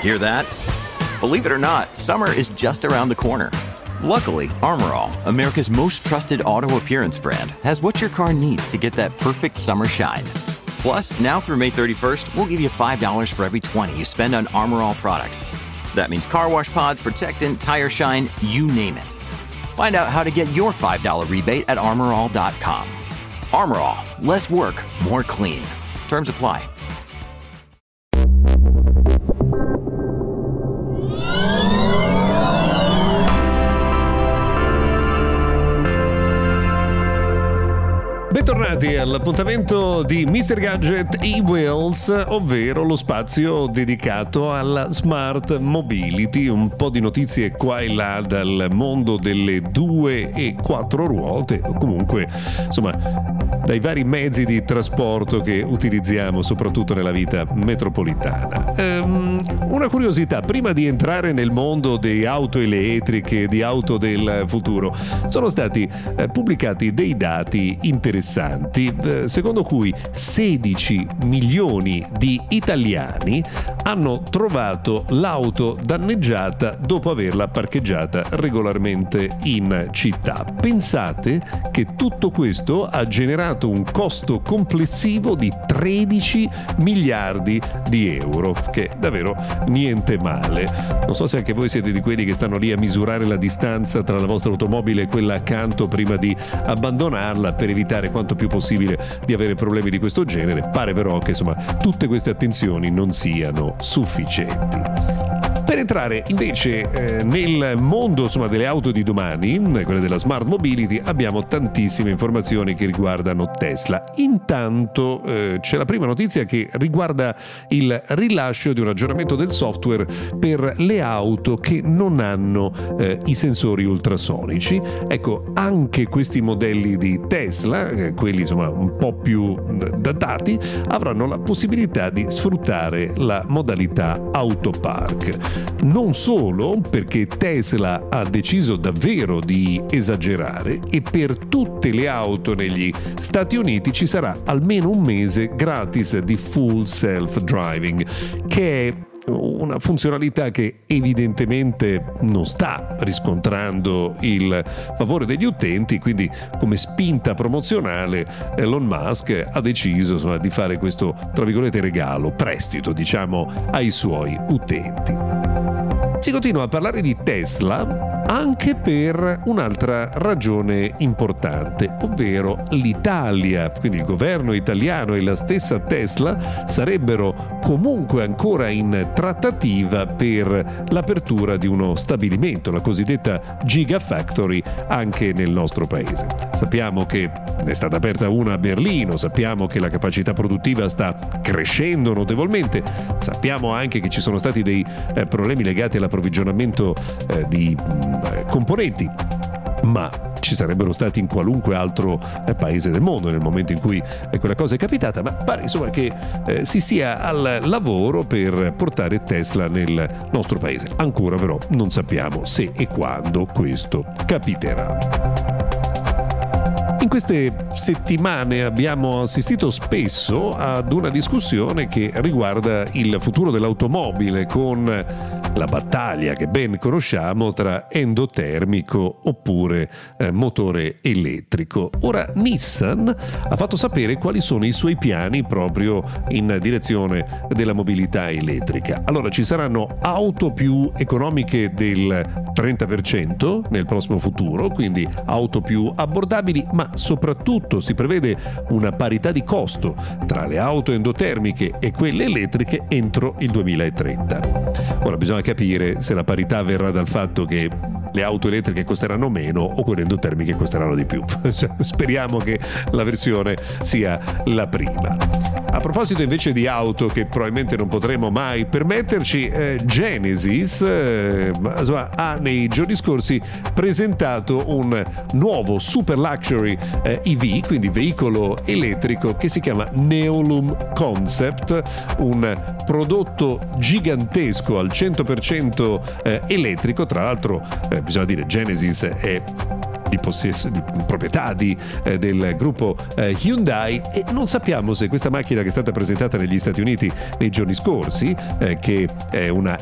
Hear that? Believe it or not, summer is just around the corner. Luckily, Armor All, America's most trusted auto appearance brand, has what your car needs to get that perfect summer shine. Plus, now through May 31st, we'll give you $5 for every $20 you spend on Armor All products. That means car wash pods, protectant, tire shine, you name it. Find out how to get your $5 rebate at armorall.com. Armor All, less work, more clean. Terms apply. Bentornati all'appuntamento di Mr. Gadget e-Wheels, ovvero lo spazio dedicato alla smart mobility. Un po' di notizie qua e là dal mondo delle 2 e 4 ruote, o comunque insomma dai vari mezzi di trasporto che utilizziamo soprattutto nella vita metropolitana. Una curiosità, prima di entrare nel mondo di auto elettriche, di auto del futuro, sono stati pubblicati dei dati interessanti, secondo cui 16 milioni di italiani hanno trovato l'auto danneggiata dopo averla parcheggiata regolarmente in città. Pensate che tutto questo ha generato un costo complessivo di 13 miliardi di euro, che è davvero niente male. Non so se anche voi siete di quelli che stanno lì a misurare la distanza tra la vostra automobile e quella accanto prima di abbandonarla per evitare quanto più possibile di avere problemi di questo genere. Pare però che insomma tutte queste attenzioni non siano sufficienti. Per entrare invece nel mondo insomma delle auto di domani, quelle della smart mobility, abbiamo tantissime informazioni che riguardano Tesla. Intanto c'è la prima notizia che riguarda il rilascio di un aggiornamento del software per le auto che non hanno i sensori ultrasonici. Ecco, anche questi modelli di Tesla, quelli insomma un po' più datati, avranno la possibilità di sfruttare la modalità Autopark. Non solo, perché Tesla ha deciso davvero di esagerare e per tutte le auto negli Stati Uniti ci sarà almeno un mese gratis di full self-driving, che è una funzionalità che evidentemente non sta riscontrando il favore degli utenti, quindi come spinta promozionale Elon Musk ha deciso insomma, di fare questo tra virgolette regalo, prestito diciamo ai suoi utenti. Si continua a parlare di Tesla anche per un'altra ragione importante, ovvero l'Italia. Quindi il governo italiano e la stessa Tesla sarebbero comunque ancora in trattativa per l'apertura di uno stabilimento, la cosiddetta Gigafactory, anche nel nostro paese. Sappiamo che è stata aperta una a Berlino, sappiamo che la capacità produttiva sta crescendo notevolmente, sappiamo anche che ci sono stati dei problemi legati all'approvvigionamento di componenti, ma ci sarebbero stati in qualunque altro paese del mondo nel momento in cui quella cosa è capitata, ma pare insomma che si sia al lavoro per portare Tesla nel nostro paese. Ancora però non sappiamo se e quando questo capiterà. In queste settimane abbiamo assistito spesso ad una discussione che riguarda il futuro dell'automobile, con la battaglia che ben conosciamo tra endotermico oppure motore elettrico. Ora Nissan ha fatto sapere quali sono i suoi piani proprio in direzione della mobilità elettrica. Allora ci saranno auto più economiche del 30% nel prossimo futuro, quindi auto più abbordabili, ma soprattutto si prevede una parità di costo tra le auto endotermiche e quelle elettriche entro il 2030. Ora bisogna capire se la parità verrà dal fatto che le auto elettriche costeranno meno o quelle endotermiche costeranno di più. Speriamo che la versione sia la prima. A proposito invece di auto che probabilmente non potremo mai permetterci, Genesis ha nei giorni scorsi presentato un nuovo super luxury EV, quindi veicolo elettrico, che si chiama Neolum Concept, un prodotto gigantesco al 100% elettrico. Tra l'altro bisogna dire Genesis è proprietà del gruppo Hyundai, e non sappiamo se questa macchina che è stata presentata negli Stati Uniti nei giorni scorsi, che è una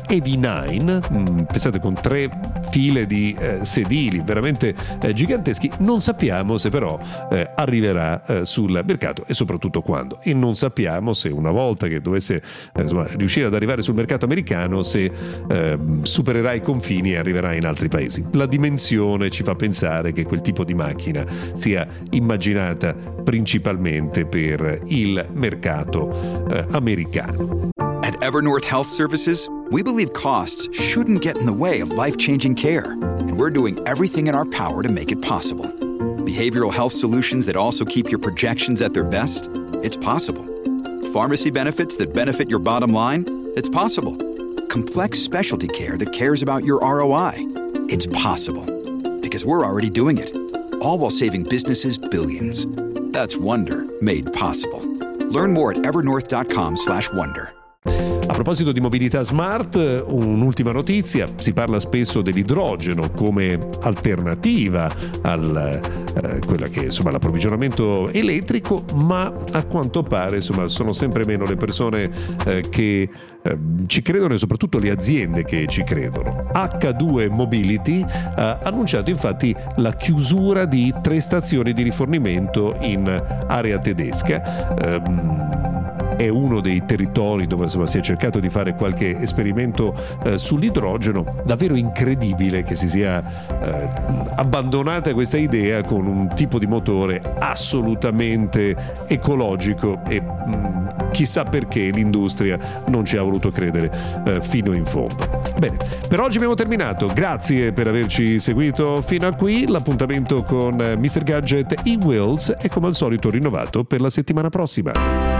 EV9, pensate, con 3 file di sedili veramente giganteschi, non sappiamo se però arriverà sul mercato e soprattutto quando, e non sappiamo se una volta che dovesse riuscire ad arrivare sul mercato americano, se supererà i confini e arriverà in altri paesi. La dimensione ci fa pensare che quel tipo di macchina sia immaginata principalmente per il mercato americano. At Evernorth Health Services, we believe costs shouldn't get in the way of life-changing care, and we're doing everything in our power to make it possible. Behavioral health solutions that also keep your projections at their best? It's possible. Pharmacy benefits that benefit your bottom line? It's possible. Complex specialty care that cares about your ROI? It's possible. Because we're already doing it. All while saving businesses billions. That's Wonder made possible. Learn more at evernorth.com/wonder. A proposito di mobilità smart, un'ultima notizia: si parla spesso dell'idrogeno come alternativa al quella che è l'approvvigionamento elettrico, ma a quanto pare sono sempre meno le persone che ci credono, e soprattutto le aziende che ci credono. H2 Mobility ha annunciato infatti la chiusura di 3 stazioni di rifornimento in area tedesca. È uno dei territori dove si è cercato di fare qualche esperimento sull'idrogeno. Davvero incredibile che si sia abbandonata questa idea con un tipo di motore assolutamente ecologico, e chissà perché l'industria non ci ha voluto credere fino in fondo. Bene, per oggi abbiamo terminato. Grazie per averci seguito fino a qui. L'appuntamento con Mr. Gadget e Wheels è come al solito rinnovato per la settimana prossima.